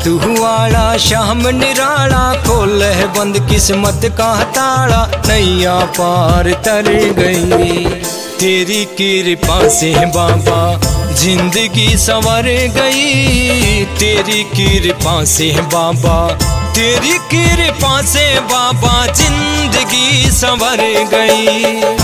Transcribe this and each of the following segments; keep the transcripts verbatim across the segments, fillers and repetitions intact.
तू वाला शाम निराला, खोल है बंद किस्मत का ताला, नैया पार तर गई। तेरी कृपा से बाबा जिंदगी संवर गई, तेरी कृपा से बाबा, तेरी कृपा से बाबा जिंदगी संवर गई।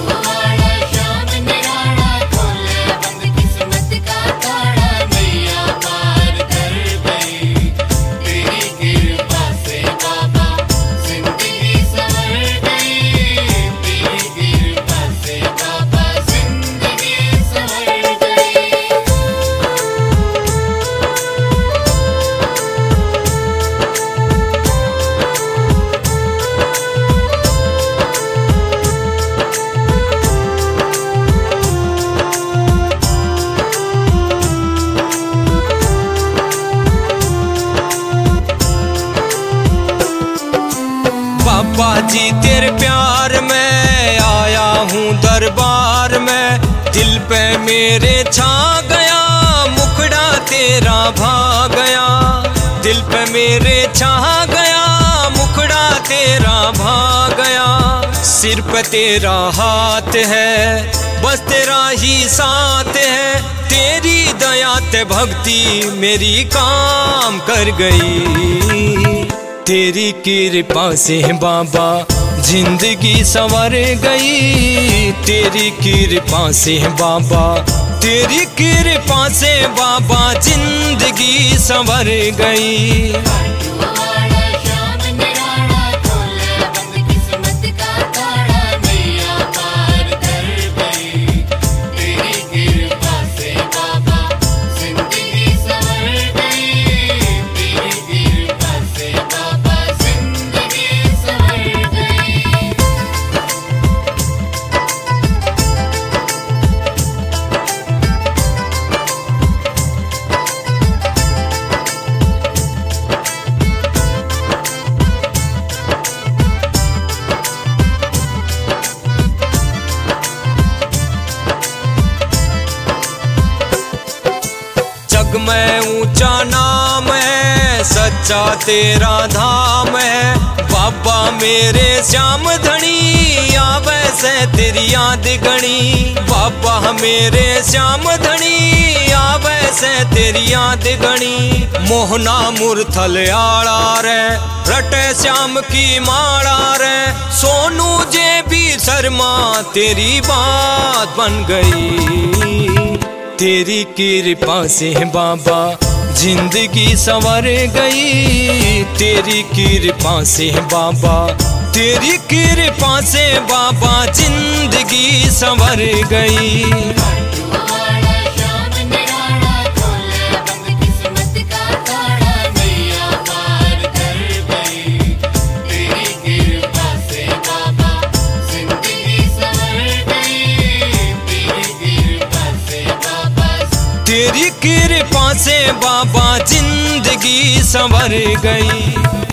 बाबा जी तेरे प्यार में आया हूँ दरबार में, दिल पे मेरे छा गया मुखड़ा तेरा भा गया, दिल पे मेरे छा गया मुखड़ा तेरा भा गया। सिर पे तेरा हाथ है बस तेरा ही साथ है, तेरी दया ते भक्ति मेरी काम कर गई। तेरी कृपा से बाबा जिंदगी संवर गई, तेरी कृपा से बाबा, तेरी कृपा से बाबा जिंदगी संवर गई। जग में ऊंचा नाम है, सच्चा तेरा धाम है, बाबा मेरे श्याम धनी आवे से तेरी याद गणी, बाबा मेरे श्याम धनी आवे से तेरी याद गणी। मोहना मुरथल आड़ा रे रटे श्याम की माड़ा रे, सोनू जे भी शर्मा तेरी बात बन गई। तेरी कृपा से बाबा जिंदगी संवर गई, तेरी कृपा से बाबा, तेरी कृपा से बाबा जिंदगी संवर गई। तेरी कृपा से बाबा जिंदगी संवर गई।